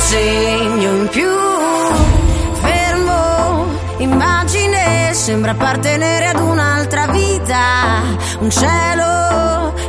segno in più. Fermo, immagine, sembra appartenere ad un'altra vita. Un cielo